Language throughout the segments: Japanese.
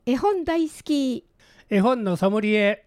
絵本大好き。 絵本のソムリエ。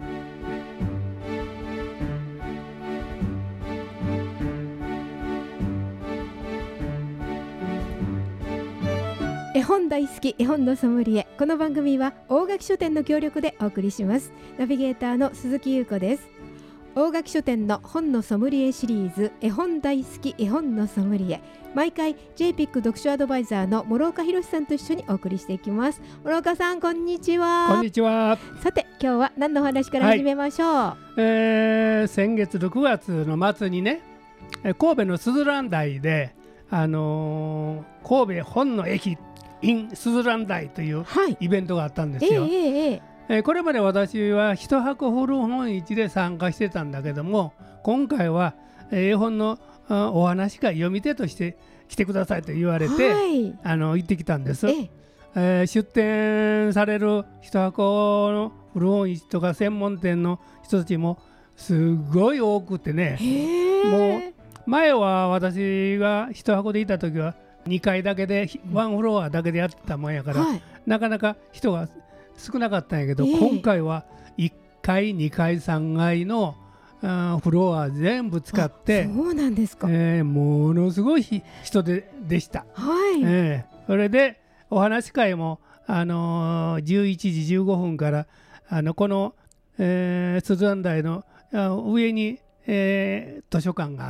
絵本大好き、絵本のソムリエ。この番組は大垣書店の協力でお送りします。ナビゲーターの鈴木優子です。大垣書店の本のソムリエシリーズ、絵本大好き、絵本のソムリエ。毎回 JPIC 読書アドバイザーの諸岡博さんと一緒にお送りしていきます。諸岡さん、こんにちは。 こんにちは。 さて、今日は何のお話から始めましょう。 先月6月の末にね、神戸のすずらん台で、神戸本の駅 in すずらん台というイベントがあったんですよ。これまで私は一箱古本市で参加してたんだけども、今回は絵本のお話会読み手として来てくださいと言われて、行ってきたんです。出展される一箱の古本市とか専門店の人たちもすごい多くてね、もう前は私が一箱でいた時は2階だけでワンフロアだけでやってたもんやから、なかなか人が少なかったんやけど、今回は1階2階3階のフロア全部使って、 そうなんですか。 ものすごい人でした。それでお話会も、11時15分からこのすずらん台の上に、図書館があって、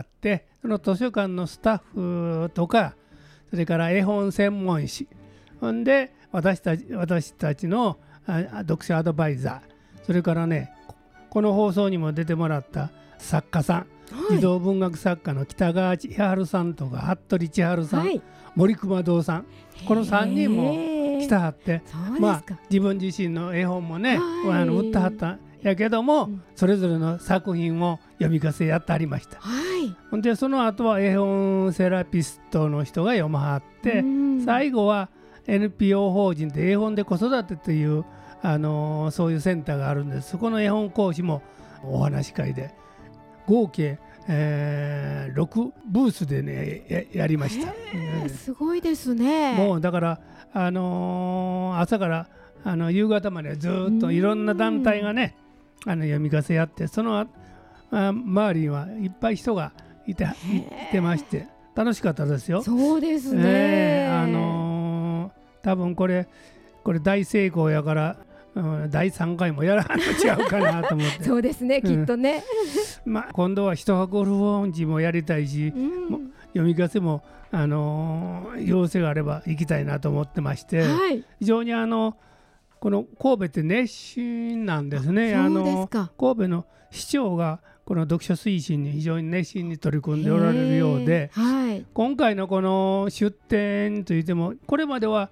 その図書館のスタッフとか、それから絵本専門誌、ほんで私たちの読書アドバイザー、それからね、この放送にも出てもらった作家さん、児童文学作家の北川千春さんとか服部千春さん、森熊堂さん、この3人も来たはって、自分自身の絵本もね、売ったはったやけども、それぞれの作品を読み聞かせやってありました。ほんでその後は絵本セラピストの人が読まはって、最後は NPO 法人で絵本で子育てというそういうセンターがあるんです。そこの絵本講師もお話し会で合計、6ブースでね やりました。 すごいですね。 もうだから、朝から夕方までずっといろんな団体がね読み聞かせやって、その周りにはいっぱい人がいてまして楽しかったですよ。 そうですね。 多分これ大成功やから、第3回もやらんと違うかなと思ってそうですね、きっとね、 今度は一箱古本市もやりたいし、読み聞かせも、要請があれば行きたいなと思ってまして、非常にこの神戸って熱心なんですね。神戸の市長がこの読書推進に非常に熱心に取り組んでおられるようで、今回のこの出展といっても、これまでは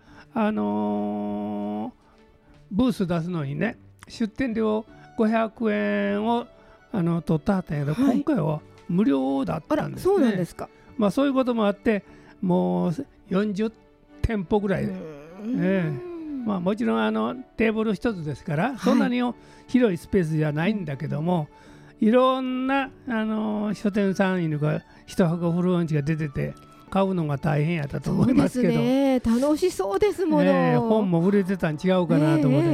ブース出すのにね、出展料500円を取ったはったんやけど、今回は無料だったんですね。 そうなんですか。 そういうこともあってもう40店舗ぐらいで、もちろんテーブル一つですから、そんなに広いスペースじゃないんだけども、いろんな書店さんいるか一箱古本市が出てて、買うのが大変やったと思いますけど、 そうですね、楽しそうですもの。 本も売れてたん違うかなと思って、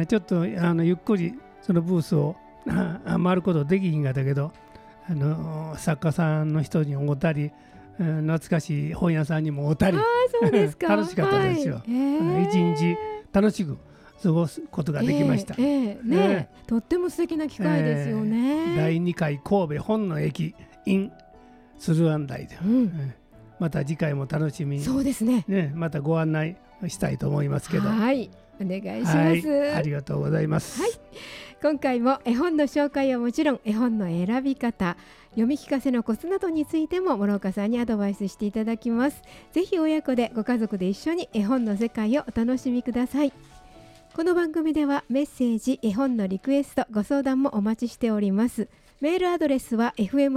ちょっとゆっくりそのブースを回ることできひんかったけど、作家さんの人に会ったり、懐かしい本屋さんにも会ったり、楽しかったですよ。一日楽しく過ごすことができました。 とっても素敵な機会ですよね。 第2回神戸本の駅 in すずらん台で、また次回も楽しみに、 そうですね、 またご案内したいと思いますけど、 お願いします。 ありがとうございます。 今回も絵本の紹介はもちろん、絵本の選び方、読み聞かせのコツなどについても諸岡さんにアドバイスしていただきます。ぜひ親子でご家族で一緒に絵本の世界をお楽しみください。この番組ではメッセージ、絵本のリクエスト、ご相談もお待ちしております。メールアドレスは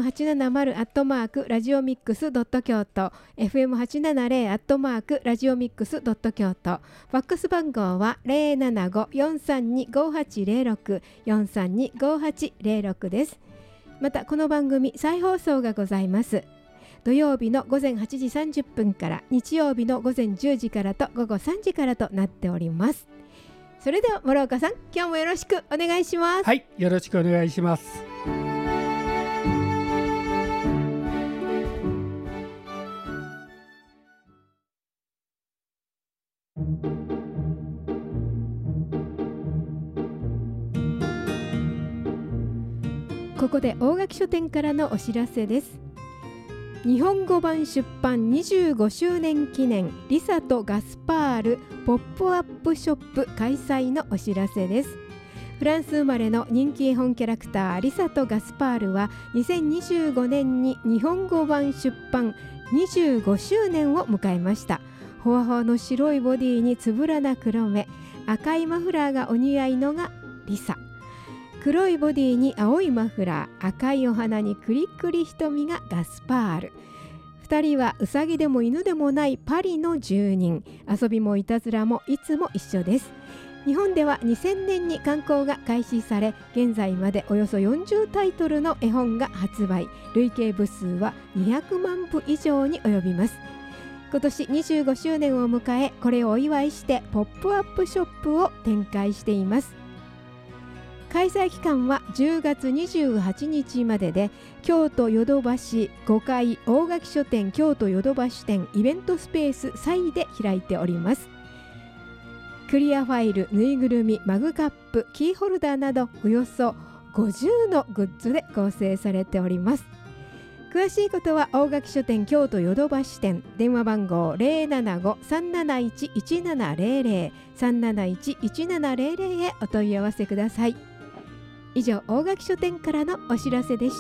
fm870@radiomix.kyoto、 fm870@radiomix.kyoto、 ファックス番号は 075-432-5806 432-5806 です。またこの番組再放送がございます。 土曜日の午前8時30分から日曜日の午前10時からと午後3時からとなっております。それでは諸岡さん、今日もよろしくお願いします。 はい、よろしくお願いします。 ここで大垣書店からのお知らせです。日本語版出版25周年記念リサとガスパールポップアップショップ開催のお知らせです。フランス生まれの人気絵本キャラクターリサとガスパールは2025年に日本語版出版25周年を迎えました。ほわほわの白いボディにつぶらな黒目、赤いマフラーがお似合いのがリサ、黒いボディに青いマフラー、赤いお花にクリクリ瞳がガスパール。2人はウサギでも犬でもないパリの住人。遊びもいたずらもいつも一緒です。日本では2000年に刊行が開始され、現在までおよそ40タイトルの絵本が発売。累計部数は200万部以上に及びます。今年25周年を迎え、これをお祝いしてポップアップショップを展開しています。開催期間は10月28日までで、京都ヨドバシ5階大垣書店京都ヨドバシ店イベントスペース3で開いております。クリアファイル、ぬいぐるみ、マグカップ、キーホルダーなどおよそ50のグッズで構成されております。詳しいことは大垣書店京都ヨドバシ店、電話番号 075-371-1700 371-1700 へお問い合わせください。以上、大垣書店からのお知らせでした。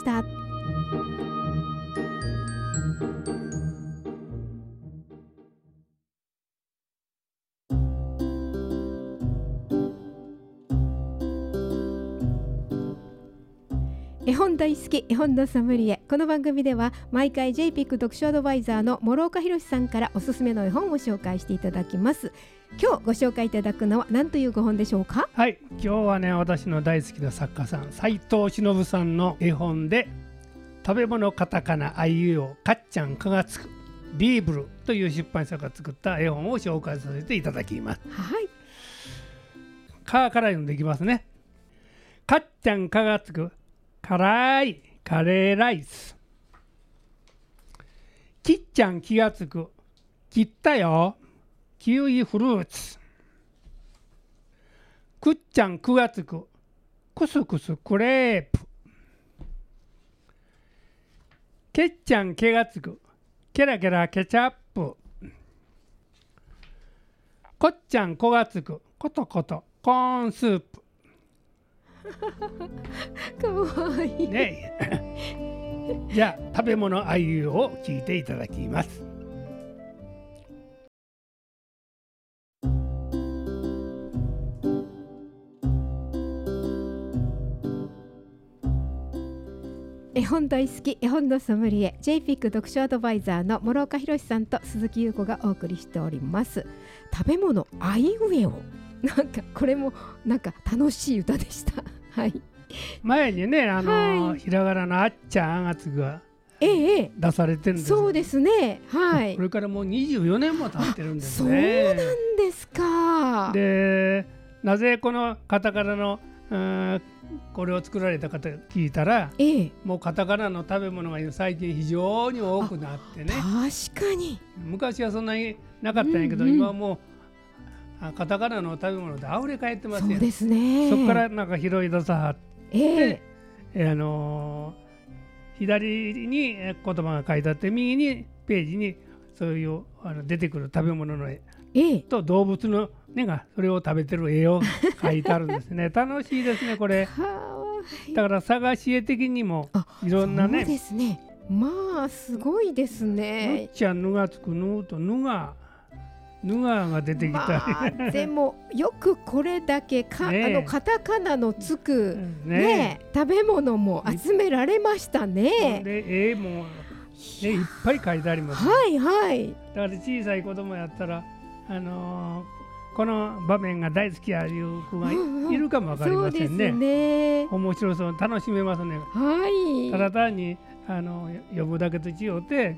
絵本大好き絵本のソムリエ。この番組では毎回 JPIC 読書アドバイザーの諸岡博さんからおすすめの絵本を紹介していただきます。今日ご紹介いただくのは何というご本でしょうか？ はい、今日はね、私の大好きな作家さん斉藤忍さんの絵本で、食べ物カタカナあいうえおかっちゃんかがつくビーブルという出版社が作った絵本を紹介させていただきます。 はい、 かから読んでいきますね。かっちゃんかがつく辛いカレーライス。きっちゃん気がつく切ったよキウイフルーツ。くっちゃんくがつくクスクスクレープ。けっちゃんけがつくケラケラケチャップ。こっちゃんこがつくコトコトコーンスープ。 かわいいね。じゃあ食べ物あいうを聞いていただきます。 絵本大好き絵本のソムリエ JPIC 読書アドバイザーの諸岡博さんと鈴木優子がお送りしております。食べ物あいうえお、なんかこれもなんか楽しい歌でした。はい、 前にね、 はい、 ひらがなのあっちゃんあがつが出されてるんです、 そうですね、はい、 これからもう24年も経ってるんですね。 そうなんですか。 で、なぜこのカタカナのこれを作られた方聞いたら、もうカタカナの食べ物が最近非常に多くなってね。 確かに昔はそんなになかったんやけど、今はもうカタカナの食べ物で溢れ返ってますよね。 そうですね。 そこからなんか拾い出さはって、左に言葉が書いてあって、右にページにそういう出てくる食べ物の絵と動物の根がそれを食べてる絵を描いてあるんですね。楽しいですねこれ。だから探し絵的にもいろんなね。 そうですね。まあすごいですね。 ぬっちゃんぬがつくぬとぬがが出てきたり、 でもよくこれだけカタカナのつく、食べ物も集められましたね。 で絵も、いっぱい書いてあります。 はいはい。 だから小さい子供やったらこの場面が大好きやいう子がいるかもわかりませんね。そうですね。面白そう、楽しめますね。 はい。 ただ単に読むだけと違って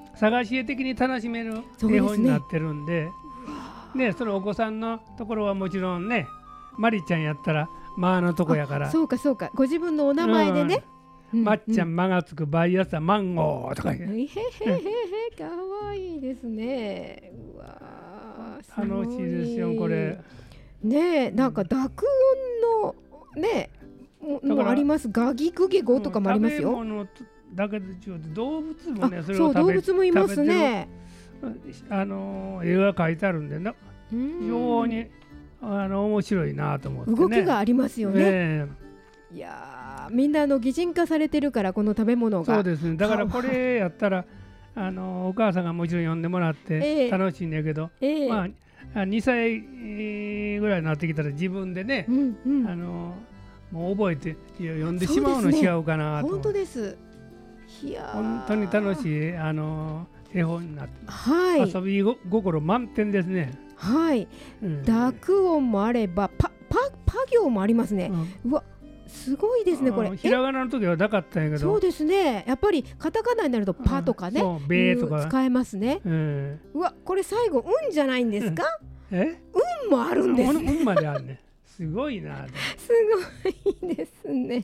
探し絵的に楽しめる絵本になってるんで、ね、そのお子さんのところはもちろんね、マリちゃんやったらまあのとこやから、 そうかそうか、ご自分のお名前でね、 まっちゃんまがつく毎朝マンゴーとか言う。 かわいいですね。うわ楽しいですよこれね。なんか濁音のねもあります。ガギグゲ語とかもありますよ。 食べ物だけで動物もね、それそをう動物もいますね。 絵が描いてあるんでな、非常に面白いなと思ってね。 動きがありますよね。いやみんな擬人化されてるから、この食べ物が。 そうですね。だからこれやったらお母さんがもちろん読んでもらって楽しいんだけど、まあ2歳ぐらいになってきたら自分でね、もう覚えて読んでしまうの違うかなと。 本当です。いや本当に楽しい絵本になって、遊び心満点ですね。 はい、濁音もあればパ行もありますね。うわすごいですねこれ。 ひらがなの時はなかったんやけど、 そうですね。やっぱりカタカナになるとパとかね、 ベとか使えますね。うわこれ最後うんじゃないんですか？うんもあるんです。 うんまであるね。すごいな。 すごいですね。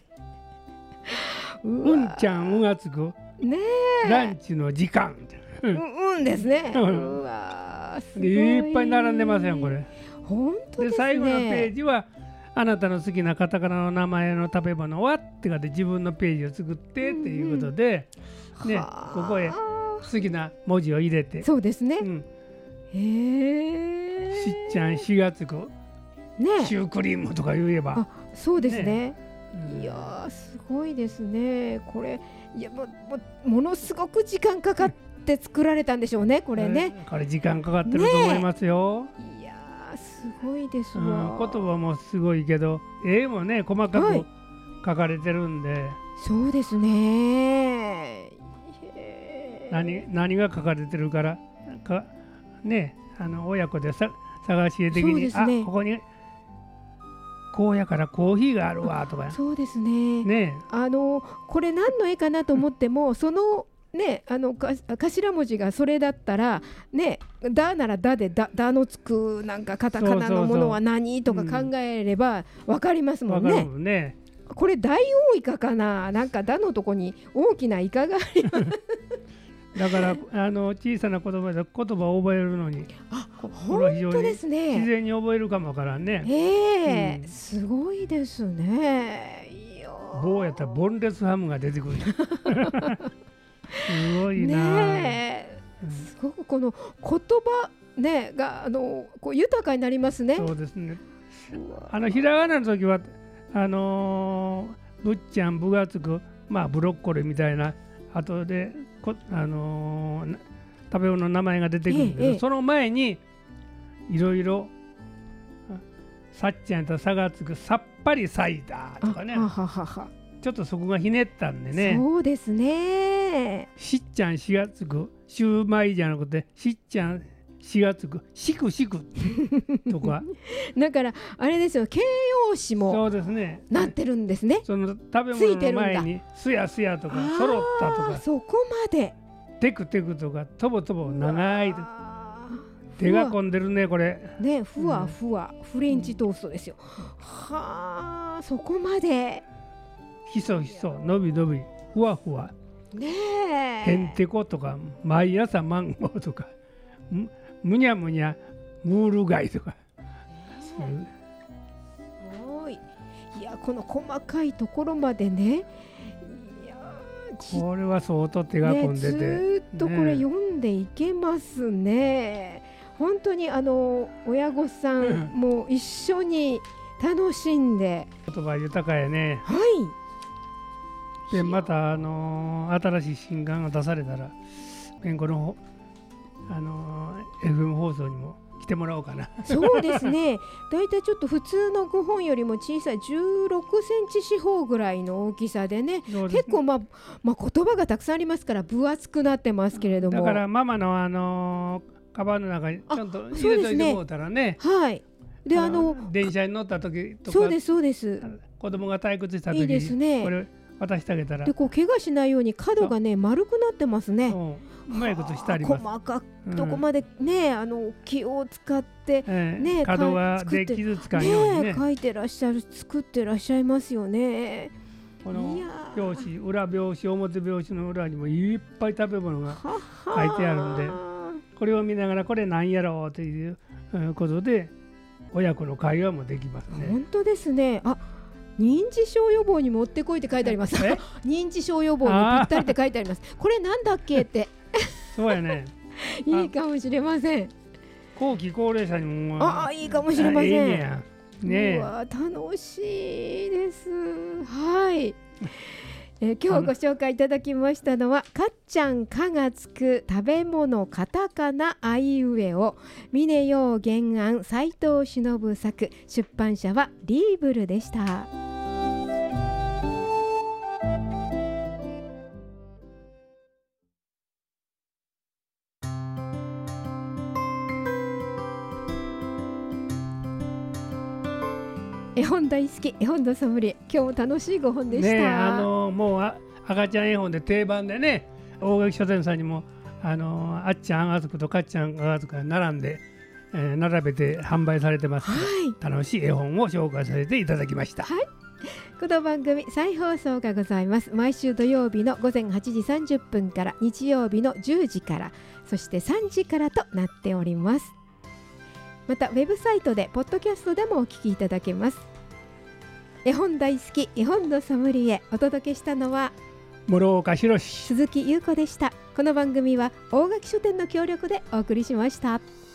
うんちゃんうがつくランチの時間。 うんですね。うわいっぱい並んでますよこれ。 本当ですね。 で最後のページはあなたの好きなカタカナの名前の食べ物はってかで自分のページを作ってっていうことで、ね、ここへ好きな文字を入れて。 そうですね。 しっちゃん4月くシュークリームとか言えば。 そうですね。いやすごいですねこれ。いやものすごく時間かかって作られたんでしょうねこれね。 これ時間かかってると思いますよ。 いやすごいですわ。 言葉もすごいけど絵もね細かく描かれてるんで。 そうですね。 何が書かれてるからね、親子で探し絵的に、ここにこうやからコーヒーがあるわとか。 そうですね。これ何の絵かなと思っても、そのね頭文字がそれだったらね、だならだでだのつくなんかカタカナのものは何とか考えれば分かりますもんね。これダイオウイカかな、なんかだのとこに大きなイカがありますだから小さな言葉で言葉を覚えるのに本当ですね。 自然に覚えるかもわからんね。 すごいですね。 棒やったらボンレスハムが出てくるすごいな。 すごくこの言葉ねがこう豊かになりますね。 そうですね。ひらがなの時はぶっちゃんぶがつくブロッコリーみたいな後で食べ物の名前が出てくるんだけど、その前にいろいろさっちゃんと差がつくさっぱりサイダーとかね、ちょっとそこがひねったんでね。 そうですね。 しっちゃんしがつくシューマイじゃなくてしっちゃんしがつくしくしくとかだからあれですよ、形容詞もそうですねなってるんですね。 その食べ物の前にすやすやとかそろったとかそこまでテクテクとかとぼとぼ長い手が込んでるねこれね。ふわふわフレンチトーストですよ。はあ、そこまでひそひそのびのびふわふわねえ。へんてことか毎朝マンゴーとかむにゃむにゃムール貝とか。 いやこの細かいところまでね。 これは相当手が込んでて、 ずっとこれ読んでいけますね。本当に親御さんも一緒に楽しんで、 言葉豊かやね。でまた新しい新刊が出されたら弁護のFM 放送にも来てもらおうかな。 そうですね。だいたいちょっと普通の5本よりも小さい16センチ四方ぐらいの大きさでね。結構言葉がたくさんありますから分厚くなってますけれども。 だからママのカバンの中にちゃんと入れといてもうたらね。 はい。で電車に乗った時とかそうですそうです。 子供が退屈した時にいいですね。 これ渡してあげたら。 でこう怪我しないように角がね丸くなってますね。 うまいことしてあります。 細かくどこまでね、気を使ってね、 角がで傷つかんようにね書いてらっしゃる、作ってらっしゃいますよね。 この表紙、裏表紙、表表紙の裏にもいっぱい食べ物が書いてあるんで、これを見ながらこれ何やろうということで親子の会話もできますね。 本当ですね。認知症予防に持ってこいって書いてあります。認知症予防にぴったりって書いてあります。これなんだっけってそうやねいいかもしれません。 後期高齢者にもいいかもしれません。 ね、 うわ楽しいです。はい。今日ご紹介いただきましたのはかっちゃんかがつく食べ物カタカナあいうえお峰洋原案斉藤忍作、出版社はリーブルでした。絵本大好き、絵本のソムリエ、今日も楽しい5本でした。 もう赤ちゃん絵本で定番でね、大垣書店さんにもあっちゃんあがつくとかっちゃんあがつくが並んで、並べて販売されてます、楽しい絵本を紹介させていただきました。 この番組再放送がございます。毎週土曜日の午前8時30分から日曜日の10時から、そして3時からとなっております。またウェブサイトでポッドキャストでもお聞きいただけます。絵本大好き、絵本のソムリエ、お届けしたのは諸岡博、 鈴木優子でした。この番組は大垣書店の協力でお送りしました。